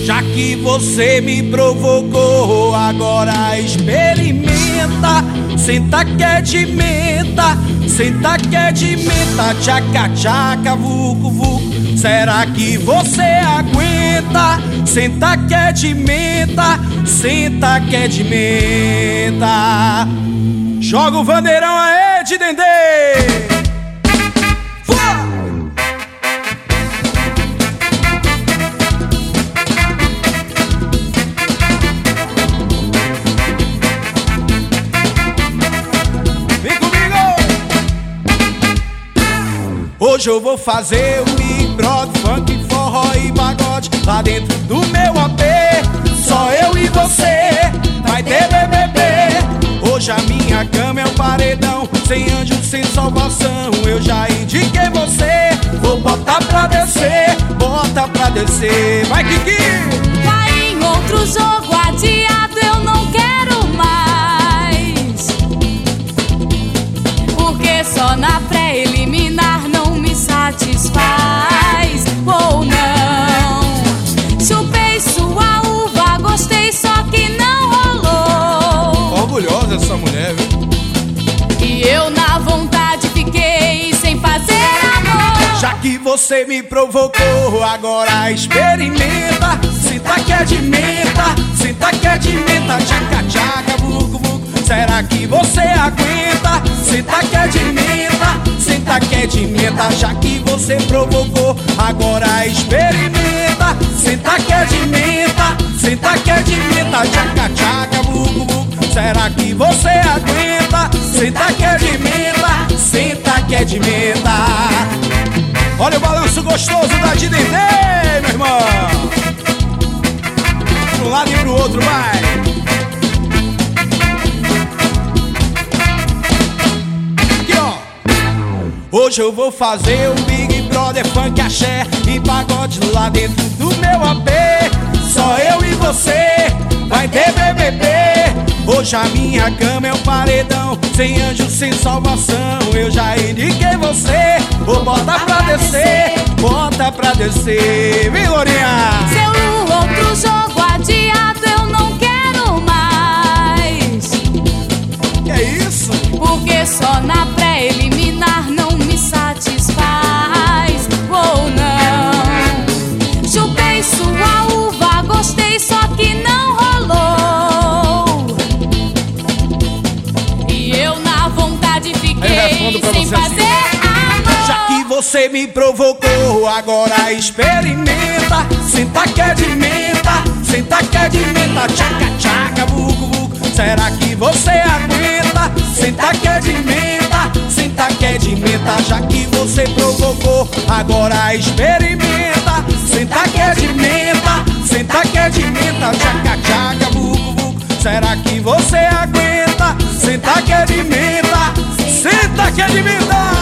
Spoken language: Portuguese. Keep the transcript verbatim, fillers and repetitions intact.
Já que você me provocou, agora experimenta. Senta que é de menta, senta que é de menta. Tchaca, tchaca, vucu, vucu. Será que você aguenta? Senta que é de menta, senta que é de menta. Joga o vandeirão aí de Dendê. Hoje eu vou fazer o Big Brother, funk, forró e pagode lá dentro do meu A P. Só eu e você, vai ter B B B. Hoje a minha cama é um paredão, sem anjo, sem salvação. Eu já indiquei você, vou botar pra descer, bota pra descer. Vai, Kiki! Vai em outro jogo adiado, eu não quero mais, porque só na pré-eliminar não me satisfaz, ou não. Chupei sua uva, gostei, só que não rolou. Orgulhosa essa mulher, viu? E eu na vontade fiquei sem fazer amor. Já que você me provocou, agora experimenta. Senta que é de menta, senta que é de menta. Tchaca, tchaca, vucu, vucu. Será que você aguenta? Senta que é de menta, senta que é de menta. Já que você provocou, agora experimenta. Senta que é de menta, senta que é de menta. Tchaca, tchaca, vucu, vucu. Será que você aguenta? Senta que é de menta, senta que é de menta. Olha o balanço gostoso da de Dendê, meu irmão. Pro lado e pro outro, vai. Hoje eu vou fazer um Big Brother, funk, axé e pagode lá dentro do meu A P. Só eu e você, vai ter B B B. Hoje a minha cama é um paredão, sem anjo, sem salvação. Eu já indiquei você, vou botar pra descer, bota pra descer. Vem, Lourinha! Seu outro jogo adiado, eu não quero mais. Que é isso? Porque só na pré-eliminar não me satisfaz, ou não. Chupei sua uva, gostei, só que não rolou. E eu na vontade fiquei sem fazer amor. Já que você me provocou, agora experimenta. Senta que é de menta, senta que é de menta. Tchaca, tchaca, vucu, vucu. Será que você aguenta? Senta que é de menta, senta que é de menta. Já que você provocou, agora experimenta. Senta que é de menta, senta que é de menta. Tchaca, tchaca, vucu, vucu. Será que você aguenta? Senta que é de menta, senta que é de menta.